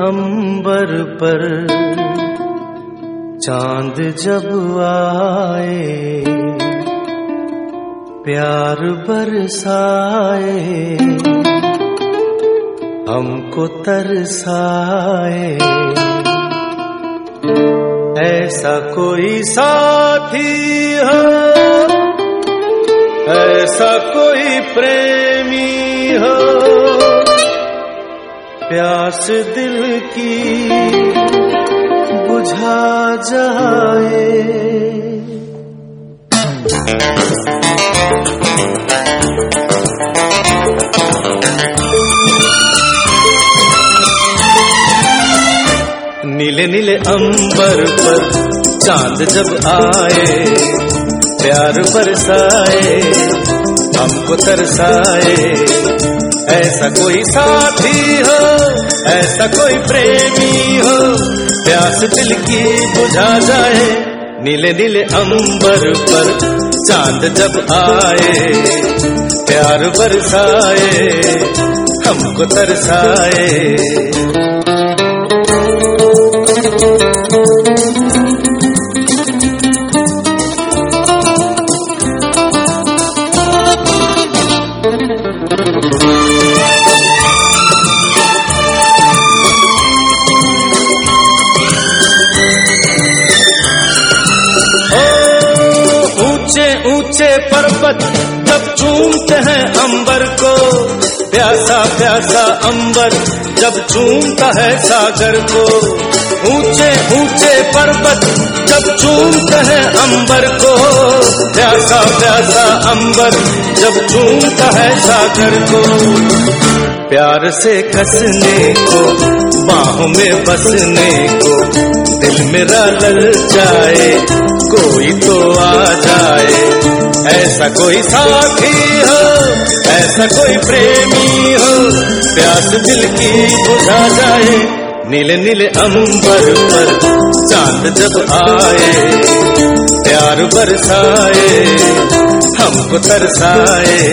अंबर पर चांद जब आए, प्यार बरसाए, हमको तरसाए। ऐसा कोई साथी हो, ऐसा कोई प्रेमी हो, प्यास दिल की बुझा जाए। नीले नीले अंबर पर चांद जब आए, प्यार बरसाए, हमको तरसाए। ऐसा कोई साथी हो, ऐसा कोई प्रेमी हो, प्यास दिल की बुझा जाए। नीले नीले अंबर पर चांद जब आए, प्यार बरसाए, हमको तरसाए। ऊंचे पर्वत जब चूमते हैं अंबर को, प्यासा प्यासा अंबर जब चूमता है सागर को। ऊंचे ऊंचे पर्वत जब चूमते हैं अंबर को, प्यासा प्यासा अंबर जब चूमता है सागर को। प्यार से कसने को, बाहों में बसने को, दिल मेरा ललचाए, कोई तो आ जाए। ऐसा कोई साथी हो, ऐसा कोई प्रेमी हो, प्यास दिल की बुझा जाए। नीले नीले अंबर पर चांद जब आए, प्यार बरसाए, हमको तरसाए।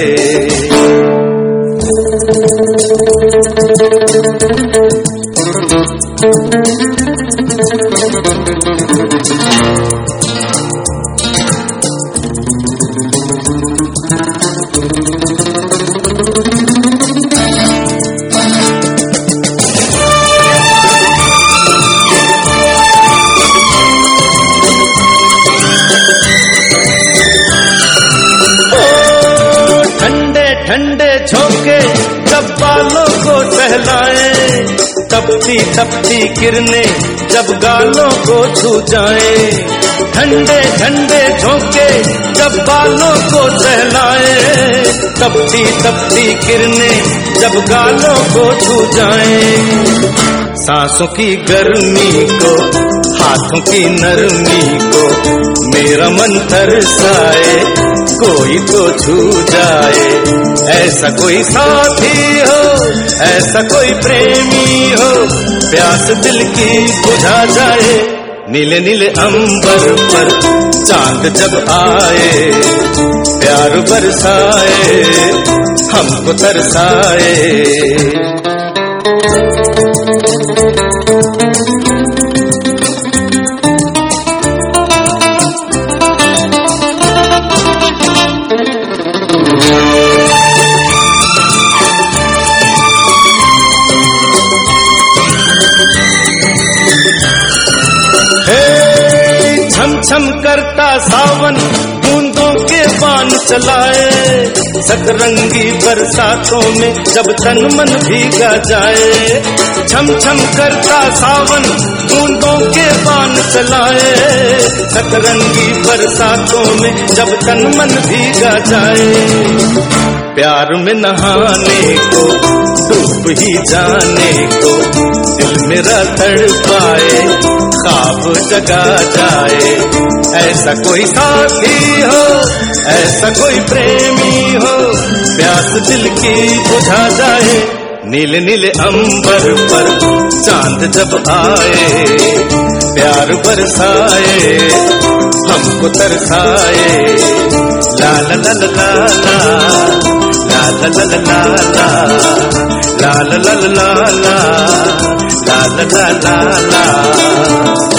ठंडे झोंके जब बालों को सहलाए, तपती तपती किरणें जब गालों को छू जाए। ठंडे ठंडे झोंके जब बालों को सहलाए, तपती तपती किरणें जब गालों को छू जाए। सांसों की गर्मी को, हाथों की नरमी को, मेरा मन तरसाए, कोई तो छू जाए। ऐसा कोई साथी हो, ऐसा कोई प्रेमी हो, प्यास दिल की बुझा जाए। नीले नीले अंबर पर चांद जब आए, प्यार बरसाए, हमको तरसाए। छम करता सावन बूंदों के बाण चलाए, सतरंगी बरसातों में जब तन मन भीगा जाए। छम छम करता सावन बूंदों के बाण चलाए, सतरंगी बरसातों में जब तन मन भीगा जाए। प्यार में नहाने को, डूब ही जाने को, दिल मेरा तड़पाए, ख्वाब जगा जाए। ऐसा कोई साथी हो, ऐसा कोई प्रेमी हो, प्यास दिल की बुझा जाए। नीले नीले अंबर पर चांद जब आए, प्यार बरसाए, हमको तरसाए। ला ला ला ला ला ला ला ला ला ला ला ला ला ला ला ला ला ला ला ला ला ला।